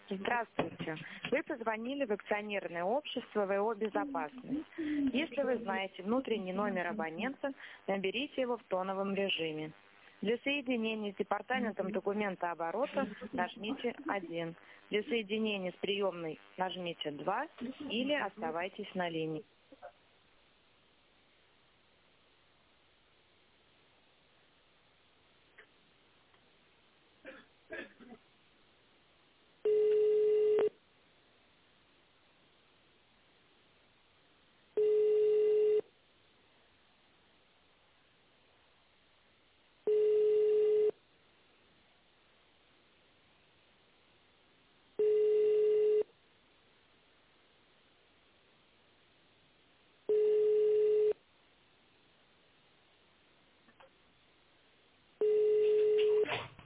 Здравствуйте. Вы позвонили в акционерное общество ВО «Безопасность». Если вы знаете внутренний номер абонента, наберите его в тоновом режиме. Для соединения с департаментом документооборота нажмите 1. Для соединения с приемной нажмите 2 или оставайтесь на линии.